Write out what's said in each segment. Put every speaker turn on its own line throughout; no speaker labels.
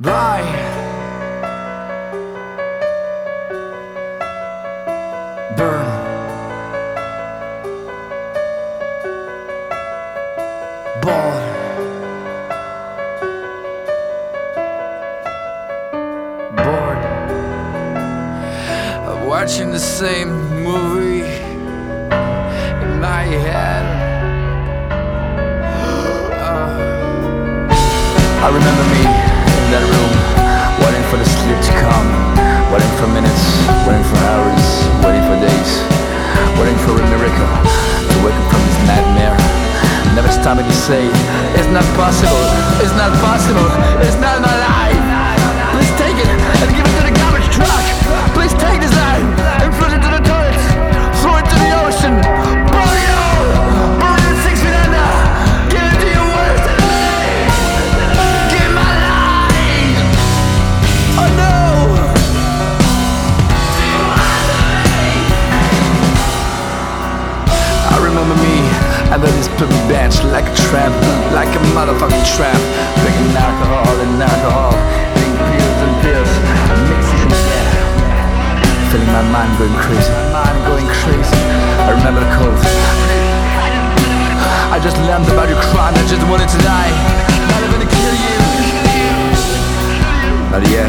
Right. Burn. Ball. Bored. I'm watching the same movie in my head. I remember me in that room, waiting for the sleep to come, waiting for minutes, waiting for hours, waiting for days, waiting for a miracle to wake up from this nightmare. Never stopping to say, it's not possible, it's not possible, it's not my life. Please take it and give it to the garbage truck. Please take this life and flood it to the toilets, throw it to the ocean. Burn it all, burn it 6 feet under. Give it to your worst enemy. Give my life. Oh no. I remember me under this public bench, like a tramp, like a motherfucking tramp, drinking alcohol and alcohol, eating pills and pills, mixing it, feeling my mind going crazy, I remember the cold. I just learned about your crime, I just wanted to die. Not even to kill you. Not yet.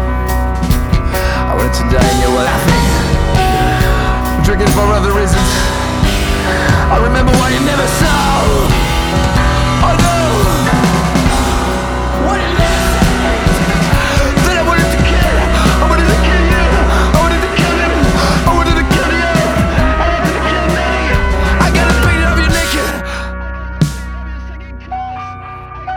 I wanted to die and you were laughing. Drinking for other reasons. I remember what you never saw. Oh no. What you never said. That I wanted to kill. I wanted to kill you. I wanted to kill him. I wanted to kill you. I wanted to kill me. I got a picture of you naked.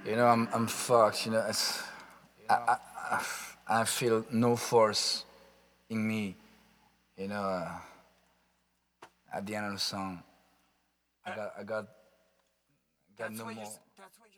I'm fucked. I feel no force in me. You know, at the end of the song, I got no more.